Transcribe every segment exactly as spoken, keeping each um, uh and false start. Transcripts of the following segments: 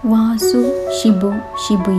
വാസു, ഷിബു, ഷിബുയ.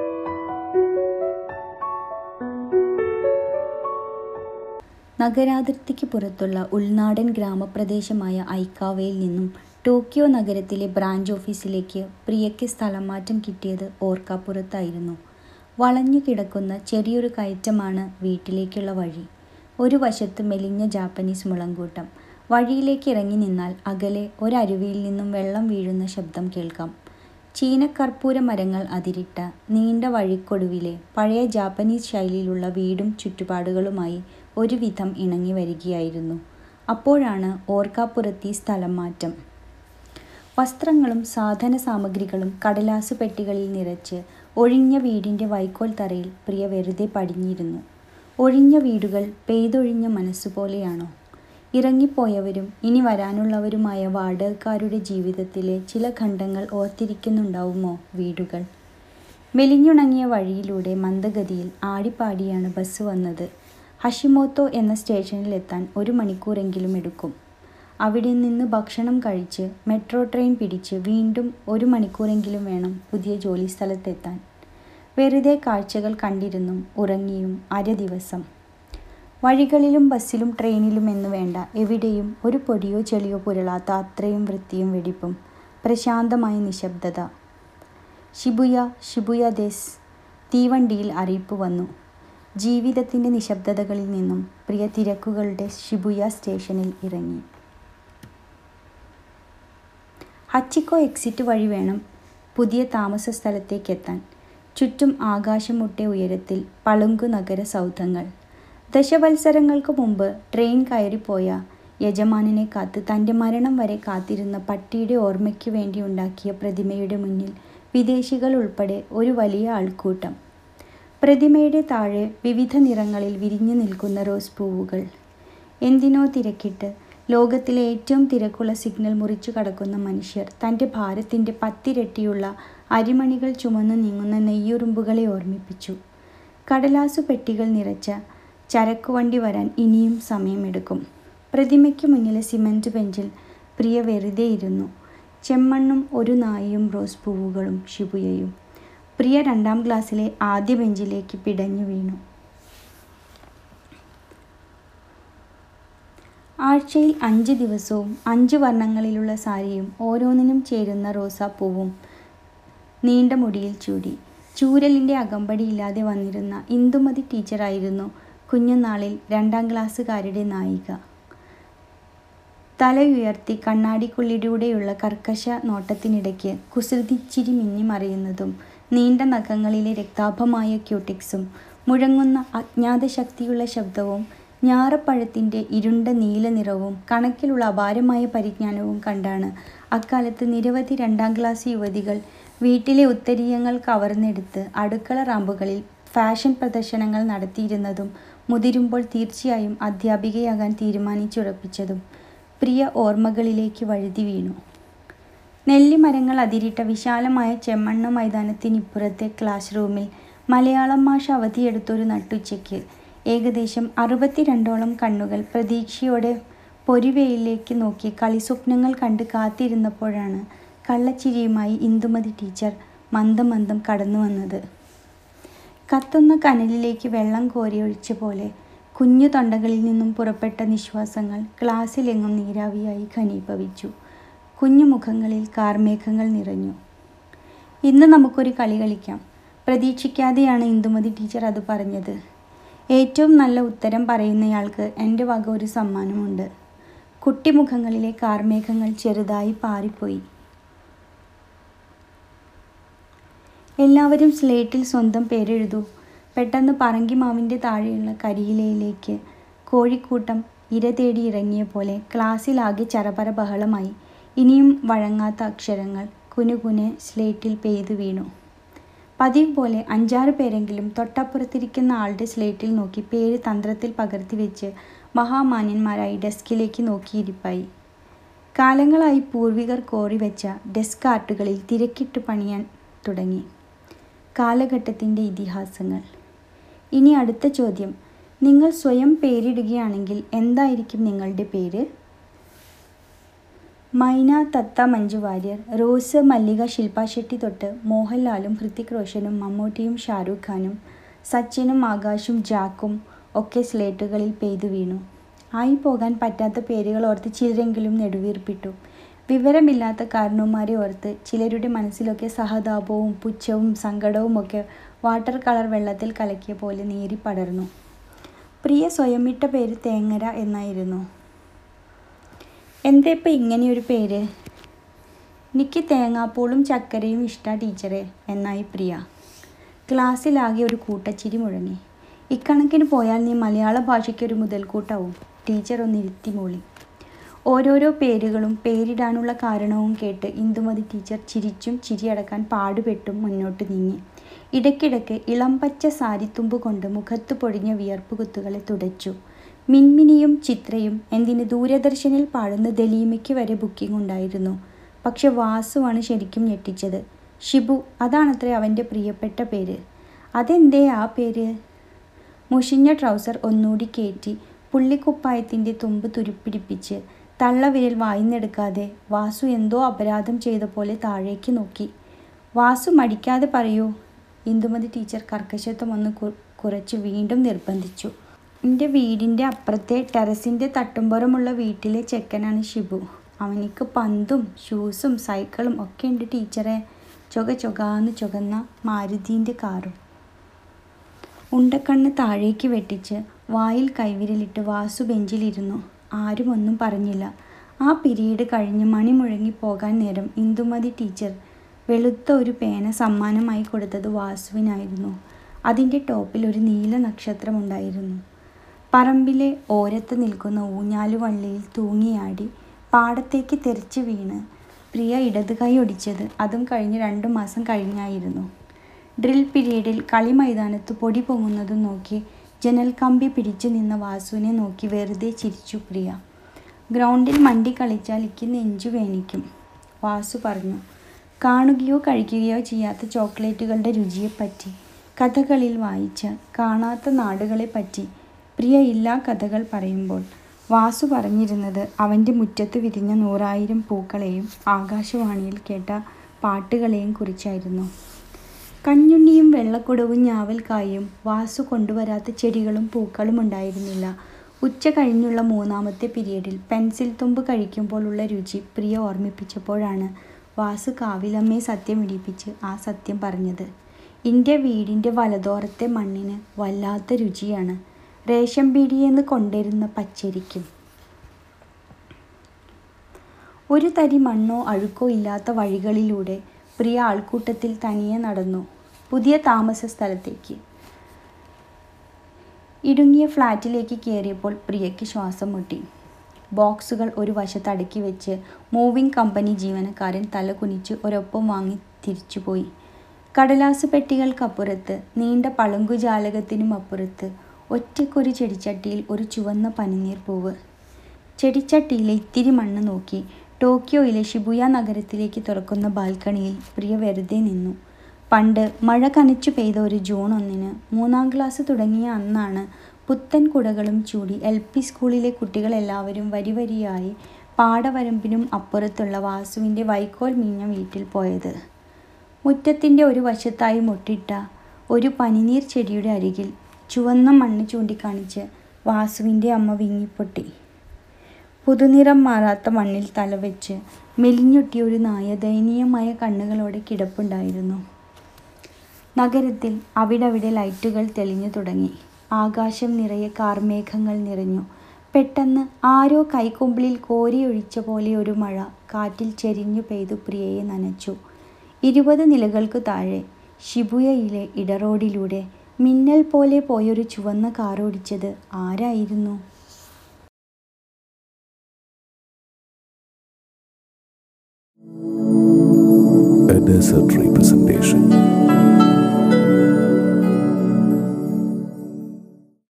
നഗരാതിർത്തിക്ക് പുറത്തുള്ള ഉൾനാടൻ ഗ്രാമപ്രദേശമായ ഐക്കാവയിൽ നിന്നും ടോക്കിയോ നഗരത്തിലെ ബ്രാഞ്ച് ഓഫീസിലേക്ക് പ്രിയയ്ക്ക് സ്ഥലം മാറ്റം കിട്ടിയത് ഓർക്കാപ്പുറത്തായിരുന്നു. വളഞ്ഞു കിടക്കുന്ന ചെറിയൊരു കയറ്റമാണ് വീട്ടിലേക്കുള്ള വഴി. ഒരു വശത്ത് മെലിഞ്ഞ ജാപ്പനീസ് മുളങ്കൂട്ടം. വഴിയിലേക്ക് ഇറങ്ങി നിന്നാൽ അകലെ ഒരരുവിയിൽ നിന്നും വെള്ളം വീഴുന്ന ശബ്ദം കേൾക്കാം. ചീനക്കർപ്പൂര മരങ്ങൾ അതിരിട്ട നീണ്ട വഴിക്കൊടുവിലെ പഴയ ജാപ്പനീസ് ശൈലിയിലുള്ള വീടും ചുറ്റുപാടുകളുമായി ഒരുവിധം ഇണങ്ങി വരികയായിരുന്നു. അപ്പോഴാണ് ഓർക്കാപ്പുറത്തി സ്ഥലം മാറ്റം. വസ്ത്രങ്ങളും സാധന സാമഗ്രികളും കടലാസു പെട്ടികളിൽ നിറച്ച് ഒഴിഞ്ഞ വീടിൻ്റെ വൈക്കോൽ തറയിൽ പ്രിയ വെറുതെ പടിഞ്ഞിരുന്നു. ഒഴിഞ്ഞ വീടുകൾ പെയ്തൊഴിഞ്ഞ മനസ്സുപോലെയാണോ? ഇറങ്ങിപ്പോയവരും ഇനി വരാനുള്ളവരുമായ വാടകക്കാരുടെ ജീവിതത്തിലെ ചില ഖണ്ഡങ്ങൾ ഓർത്തിരിക്കുന്നുണ്ടാവുമോ വീടുകൾ? മെലിഞ്ഞുണങ്ങിയ വഴിയിലൂടെ മന്ദഗതിയിൽ ആടിപ്പാടിയാണ് ബസ് വന്നത്. ഹഷിമോട്ടോ എന്ന സ്റ്റേഷനിലെത്താൻ ഒരു മണിക്കൂറെങ്കിലും എടുക്കും. അവിടെ നിന്ന് ഭക്ഷണം കഴിച്ച് മെട്രോ ട്രെയിൻ പിടിച്ച് വീണ്ടും ഒരു മണിക്കൂറെങ്കിലും വേണം പുതിയ ജോലിസ്ഥലത്തെത്താൻ. വെറുതെ കാഴ്ചകൾ കണ്ടിരുന്നും ഉറങ്ങിയും അര ദിവസം. വഴികളിലും ബസ്സിലും ട്രെയിനിലും എന്നു വേണ്ട എവിടെയും ഒരു പൊടിയോ ചെളിയോ പുരളാത്ത അത്രയും വൃത്തിയും വെടിപ്പും. പ്രശാന്തമായ നിശബ്ദത. ഷിബുയ ഷിബുയ ദേസ്. തീവണ്ടിയിൽ അറിയിപ്പ് വന്നു. ജീവിതത്തിൻ്റെ നിശബ്ദതകളിൽ നിന്നും പ്രിയ തിരക്കുകളുടെ ഷിബുയ സ്റ്റേഷനിൽ ഇറങ്ങി. ഹച്ചിക്കോ എക്സിറ്റ് വഴി വേണം പുതിയ താമസ സ്ഥലത്തേക്കെത്താൻ. ചുറ്റും ആകാശമുട്ടെ ഉയരത്തിൽ പളുങ്കു നഗര സൗധങ്ങൾ. ദശവത്സരങ്ങൾക്ക് മുമ്പ് ട്രെയിൻ കയറിപ്പോയ യജമാനനെ കാത്ത് തൻ്റെ മരണം വരെ കാത്തിരുന്ന പട്ടിയുടെ ഓർമ്മയ്ക്കു വേണ്ടി ഉണ്ടാക്കിയ പ്രതിമയുടെ മുന്നിൽ വിദേശികൾ ഉൾപ്പെടെ ഒരു വലിയ ആൾക്കൂട്ടം. പ്രതിമയുടെ താഴെ വിവിധ നിറങ്ങളിൽ വിരിഞ്ഞു നിൽക്കുന്ന റോസ് പൂവുകൾ. എന്തിനോ തിരക്കിട്ട് ലോകത്തിലെ ഏറ്റവും തിരക്കുള്ള സിഗ്നൽ മുറിച്ചു കടക്കുന്ന മനുഷ്യർ തൻ്റെ ഭാരത്തിൻ്റെ പത്തിരട്ടിയുള്ള അരിമണികൾ ചുമന്നു നീങ്ങുന്ന നെയ്യുറുമ്പുകളെ ഓർമ്മിപ്പിച്ചു. കടലാസു പെട്ടികൾ നിറച്ച ചരക്കുവണ്ടി വരാൻ ഇനിയും സമയമെടുക്കും. പ്രതിമയ്ക്ക് മുന്നിലെ സിമൻറ്റ് ബെഞ്ചിൽ പ്രിയ വെറുതെ ഇരുന്നു. ചെമ്മണ്ണും ഒരു നായയും റോസ് പൂവുകളും ഷിബുയയും. പ്രിയ രണ്ടാം ക്ലാസ്സിലെ ആദ്യ ബെഞ്ചിലേക്ക് പിടഞ്ഞു വീണു. ആഴ്ചയിൽ അഞ്ച് ദിവസവും അഞ്ച് വർണ്ണങ്ങളിലുള്ള സാരിയും ഓരോന്നിനും ചേരുന്ന റോസാപ്പൂവും നീണ്ട മുടിയിൽ ചൂടി. ചൂരലിൻ്റെ അകമ്പടിയില്ലാതെ വന്നിരുന്ന ഇന്ദുമതി ടീച്ചറായിരുന്നു കുഞ്ഞുനാളിൽ രണ്ടാം ക്ലാസ്സുകാരുടെ നായിക. തലയുയർത്തി കണ്ണാടിക്കുള്ളിലൂടെയുള്ള കർക്കശ നോട്ടത്തിനിടയ്ക്ക് കുസൃതിച്ചിരി മിന്നിമറിയുന്നതും നീണ്ട നഖങ്ങളിലെ രക്താഭമായ ക്യൂട്ടിക്സും മുഴങ്ങുന്ന അജ്ഞാത ശക്തിയുള്ള ശബ്ദവും ഞാറപ്പഴത്തിൻ്റെ ഇരുണ്ട നീല നിറവും കണക്കിലുള്ള അപാരമായ പരിജ്ഞാനവും കണ്ടാണ് അക്കാലത്ത് നിരവധി രണ്ടാം ക്ലാസ് യുവതികൾ വീട്ടിലെ ഉത്തരീയങ്ങൾ കവർന്നെടുത്ത് അടുക്കള റാമ്പുകളിൽ ഫാഷൻ പ്രദർശനങ്ങൾ നടത്തിയിരുന്നതും മുതിരുമ്പോൾ തീർച്ചയായും അധ്യാപികയാകാൻ തീരുമാനിച്ചുറപ്പിച്ചതും. പ്രിയ ഓർമ്മകളിലേക്ക് വഴുതി വീണു. നെല്ലിമരങ്ങൾ അതിരിട്ട വിശാലമായ ചെമ്മണ്ണ് മൈതാനത്തിനിപ്പുറത്തെ ക്ലാസ് റൂമിൽ മലയാളം മാഷ് അവധിയെടുത്തൊരു നട്ടുച്ചയ്ക്ക് ഏകദേശം അറുപത്തിരണ്ടോളം കണ്ണുകൾ പ്രതീക്ഷയോടെ പൊരിവെയിലേക്ക് നോക്കി കളിസ്വപ്നങ്ങൾ കണ്ട് കാത്തിരുന്നപ്പോഴാണ് കള്ളച്ചിരിയുമായി ഇന്ദുമതി ടീച്ചർ മന്ദം മന്ദം കടന്നു വന്നത്. കത്തുന്ന കനലിലേക്ക് വെള്ളം കോരിയൊഴിച്ച പോലെ കുഞ്ഞു തൊണ്ടകളിൽ നിന്നും പുറപ്പെട്ട നിശ്വാസങ്ങൾ ക്ലാസ്സിലെങ്ങും നീരാവിയായി ഘനീഭവിച്ചു. കുഞ്ഞു മുഖങ്ങളിൽ കാർമേഘങ്ങൾ നിറഞ്ഞു. ഇന്ന് നമുക്കൊരു കളി കളിക്കാം. പ്രതീക്ഷിക്കാതെയാണ് ഇന്ദുമതി ടീച്ചർ അത് പറഞ്ഞത്. ഏറ്റവും നല്ല ഉത്തരം പറയുന്നയാൾക്ക് എൻ്റെ വക ഒരു സമ്മാനമുണ്ട്. കുട്ടിമുഖങ്ങളിലെ കാർമേഘങ്ങൾ ചെറുതായി പാറിപ്പോയി. എല്ലാവരും സ്ലേറ്റിൽ സ്വന്തം പേരെഴുതൂ. പെട്ടെന്ന് പറങ്കിമാവിൻ്റെ താഴെയുള്ള കരിയിലയിലേക്ക് കോഴിക്കൂട്ടം ഇര തേടി ഇറങ്ങിയ പോലെ ക്ലാസ്സിലാകെ ചറപറ ബഹളമായി. ഇനിയും വഴങ്ങാത്ത അക്ഷരങ്ങൾ കുനുകുനെ സ്ലേറ്റിൽ പെയ്തു വീണു. പതിവ് പോലെ അഞ്ചാറ് പേരെങ്കിലും തൊട്ടപ്പുറത്തിരിക്കുന്ന ആളുടെ സ്ലേറ്റിൽ നോക്കി പേര് തന്ത്രത്തിൽ പകർത്തി വെച്ച് മഹാമാന്യന്മാരായി ഡെസ്കിലേക്ക് നോക്കിയിരിപ്പായി. കാലങ്ങളായി പൂർവികർ കോറിവെച്ച ഡെസ്ക് ആർട്ടുകളിൽ തിരക്കിട്ട് പണിയാൻ തുടങ്ങി. കാലഘട്ടത്തിൻ്റെ ഇതിഹാസങ്ങൾ. ഇനി അടുത്ത ചോദ്യം. നിങ്ങൾ സ്വയം പേരിടുകയാണെങ്കിൽ എന്തായിരിക്കും നിങ്ങളുടെ പേര്? മൈന, തത്ത, മഞ്ജു വാര്യർ, റോസ്, മല്ലിക, ശില്പ ഷെട്ടി തൊട്ട് മോഹൻലാലും ഹൃതിക് റോഷനും മമ്മൂട്ടിയും ഷാരൂഖ് ഖാനും സച്ചിനും ആകാശും ജാക്കും ഒക്കെ സ്ലേറ്റുകളിൽ പെയ്തു വീണു. ആയി പോകാൻ പറ്റാത്ത പേരുകൾ ഓർത്ത് ചിലരെങ്കിലും നെടുവീർപ്പിട്ടു. വിവരമില്ലാത്ത കാരണവന്മാരെ ഓർത്ത് ചിലരുടെ മനസ്സിലൊക്കെ സഹതാപവും പുച്ഛവും സങ്കടവുമൊക്കെ വാട്ടർ കളർ വെള്ളത്തിൽ കലക്കിയ പോലെ നീറിപ്പടർന്നു. പ്രിയ സ്വയമിട്ട പേര് തേങ്ങര എന്നായിരുന്നു. എന്തേപ്പം ഇങ്ങനെയൊരു പേര്? എനിക്ക് തേങ്ങാപ്പൂളും ചക്കരയും ഇഷ്ടാ ടീച്ചറെ എന്നായി പ്രിയ. ക്ലാസ്സിലാകെ ഒരു കൂട്ടച്ചിരി മുഴങ്ങി. ഇക്കണക്കിന് പോയാൽ നീ മലയാള ഭാഷയ്ക്കൊരു മുതൽക്കൂട്ടാവും, ടീച്ചർ ഒന്നിരുത്തി മൂളി. ഓരോരോ പേരുകളും പേരിടാനുള്ള കാരണവും കേട്ട് ഇന്ദുമതി ടീച്ചർ ചിരിച്ചും ചിരിയടക്കാൻ പാടുപെട്ടും മുന്നോട്ട് നീങ്ങി. ഇടയ്ക്കിടയ്ക്ക് ഇളംപച്ച സാരിത്തുമ്പ് കൊണ്ട് മുഖത്ത് പൊടിഞ്ഞ വിയർപ്പുകുത്തുകളെ തുടച്ചു. മിൻമിനിയും ചിത്രയും എന്തിന് ദൂരദർശനിൽ പാടുന്ന ദലീമയ്ക്ക് വരെ ബുക്കിംഗ് ഉണ്ടായിരുന്നു. പക്ഷെ വാസുവാണ് ശരിക്കും ഞെട്ടിച്ചത്. ഷിബു, അതാണത്രേ അവൻ്റെ പ്രിയപ്പെട്ട പേര്. അതെന്തേ ആ പേര്? മുഷിഞ്ഞ ട്രൗസർ ഒന്നുകൂടി കയറ്റി പുള്ളിക്കുപ്പായത്തിൻ്റെ തുമ്പ് തുരുപ്പിടിപ്പിച്ച് തള്ളവിരൽ വായിന്നെടുക്കാതെ വാസു എന്തോ അപരാധം ചെയ്ത പോലെ താഴേക്ക് നോക്കി. വാസു മടിക്കാതെ പറയൂ, ഇന്ദുമതി ടീച്ചർ കർക്കശത്വം ഒന്ന് കുറച്ച് വീണ്ടും നിർബന്ധിച്ചു. എൻ്റെ വീടിൻ്റെ അപ്പുറത്തെ ടെറസിൻ്റെ തട്ടുംപുറമുള്ള വീട്ടിലെ ചെക്കനാണ് ഷിബു. അവനിക്ക് പന്തും ഷൂസും സൈക്കിളും ഒക്കെ ഉണ്ട് ടീച്ചറെ. ചൊക ചൊകാന്ന് ചുവന്ന മാരുതീൻ്റെ കാറും. ഉണ്ടക്കണ്ണ് താഴേക്ക് വെട്ടിച്ച് വായിൽ കൈവിരലിട്ട് വാസു ബെഞ്ചിലിരുന്നു. ആരും ഒന്നും പറഞ്ഞില്ല. ആ പിരീഡ് കഴിഞ്ഞ് മണി മുഴങ്ങി പോകാൻ നേരം ഇന്ദുമതി ടീച്ചർ വെളുത്ത ഒരു പേന സമ്മാനമായി കൊടുത്തത് വാസുവിനായിരുന്നു. അതിൻ്റെ ടോപ്പിൽ ഒരു നീല നക്ഷത്രമുണ്ടായിരുന്നു. പറമ്പിലെ ഓരത്ത് നിൽക്കുന്ന ഊഞ്ഞാലുവള്ളിയിൽ തൂങ്ങിയാടി പാടത്തേക്ക് തെറിച്ച് വീണ് പ്രിയ ഇടത് കൈ ഒടിച്ചത് അതും കഴിഞ്ഞ് രണ്ടു മാസം കഴിഞ്ഞായിരുന്നു. ഡ്രിൽ പിരീഡിൽ കളി മൈതാനത്ത് പൊടി പൊങ്ങുന്നതും നോക്കി ജനൽ കമ്പി പിടിച്ചു നിന്ന വാസുവിനെ നോക്കി വെറുതെ ചിരിച്ചു പ്രിയ. ഗ്രൗണ്ടിൽ മണ്ടി കളിച്ചാൽ ഇക്ക് നെഞ്ചു വേനിക്കും, വാസു പറഞ്ഞു. കാണുകയോ കഴിക്കുകയോ ചെയ്യാത്ത ചോക്ലേറ്റുകളുടെ രുചിയെപ്പറ്റി, കഥകളിൽ വായിച്ച കാണാത്ത നാടുകളെപ്പറ്റി പ്രിയ ഇല്ലാ കഥകൾ പറയുമ്പോൾ വാസു പറഞ്ഞിരുന്നത് അവൻ്റെ മുറ്റത്ത് വിരിഞ്ഞ നൂറായിരം പൂക്കളെയും ആകാശവാണിയിൽ കേട്ട പാട്ടുകളെയും കുറിച്ചായിരുന്നു. കഞ്ഞുണ്ണിയും വെള്ളക്കുടവും ഞാവൽക്കായും വാസു കൊണ്ടുവരാത്ത ചെടികളും പൂക്കളും ഉണ്ടായിരുന്നില്ല. ഉച്ച കഴിഞ്ഞുള്ള മൂന്നാമത്തെ പീരീഡിൽ പെൻസിൽ തുമ്പ് കഴിക്കുമ്പോൾ ഉള്ള രുചി പ്രിയ ഓർമ്മിപ്പിച്ചപ്പോഴാണ് വാസു കാവിലമ്മയെ സത്യം ഇടിപ്പിച്ച് ആ സത്യം പറഞ്ഞത്. എൻ്റെ വീടിൻ്റെ വലതോരത്തെ മണ്ണിന് വല്ലാത്ത രുചിയാണ്, റേഷൻ പീടികയെന്ന് കൊണ്ടുവരുന്ന പച്ചരിക്കും. ഒരു തരി മണ്ണോ അഴുക്കോ ഇല്ലാത്ത വഴികളിലൂടെ പ്രിയ ആൾക്കൂട്ടത്തിൽ തനിയെ നടന്നു പുതിയ താമസ സ്ഥലത്തേക്ക്. ഇടുങ്ങിയ ഫ്ലാറ്റിലേക്ക് കയറിയപ്പോൾ പ്രിയയ്ക്ക് ശ്വാസം മുട്ടി. ബോക്സുകൾ ഒരു വശത്ത് അടുക്കി വെച്ച് മൂവിംഗ് കമ്പനി ജീവനക്കാരൻ തല കുനിച്ച് ഒരൊപ്പം വാങ്ങി തിരിച്ചുപോയി. കടലാസ് പെട്ടികൾക്കപ്പുറത്ത് നീണ്ട പളുങ്കുജാലകത്തിനും അപ്പുറത്ത് ഒറ്റയ്ക്കൊരു ചെടിച്ചട്ടിയിൽ ഒരു ചുവന്ന പനിനീർ പൂവ്. ചെടിച്ചട്ടിയിലെ ഇത്തിരി മണ്ണ് നോക്കി ടോക്കിയോയിലെ ഷിബുയ നഗരത്തിലേക്ക് തുറക്കുന്ന ബാൽക്കണിയിൽ പ്രിയ വെറുതെ നിന്നു. പണ്ട് മഴ കനച്ചു പെയ്ത ഒരു ജൂൺ ഒന്നിന് മൂന്നാം ക്ലാസ് തുടങ്ങിയ അന്നാണ് പുത്തൻ കുടകളും ചൂടി എൽ പി സ്കൂളിലെ കുട്ടികളെല്ലാവരും വരിവരിയായി പാടവരമ്പിനും അപ്പുറത്തുള്ള വാസുവിൻ്റെ വൈക്കോൽ മീഞ്ഞ വീട്ടിൽ പോയത്. മുറ്റത്തിൻ്റെ ഒരു വശത്തായി മുട്ടിട്ട ഒരു പനിനീർ ചെടിയുടെ അരികിൽ ചുവന്ന മണ്ണ് ചൂണ്ടിക്കാണിച്ച് വാസുവിൻ്റെ അമ്മ വിങ്ങിപ്പൊട്ടി. പുതുനിറം മാറാത്ത മണ്ണിൽ തലവെച്ച് മെലിഞ്ഞൊട്ടിയ ഒരു നായ ദയനീയമായ കണ്ണുകളോടെ കിടപ്പുണ്ടായിരുന്നു. നഗരത്തിൽ അവിടവിടെ ലൈറ്റുകൾ തെളിഞ്ഞു തുടങ്ങി. ആകാശം നിറയെ കാർമേഘങ്ങൾ നിറഞ്ഞു. പെട്ടെന്ന് ആരോ കൈക്കുമ്പിളിൽ കോരിയൊഴിച്ച പോലെ ഒരു മഴ കാറ്റിൽ ചെരിഞ്ഞു പെയ്തു പ്രിയയെ നനച്ചു. ഇരുപത് നിലകൾക്കു താഴെ ഷിബുയയിലെ ഇടറോഡിലൂടെ മിന്നൽ പോലെ പോയൊരു ചുവന്ന കാറോടിച്ചത് ആരായിരുന്നു? A Desert Representation.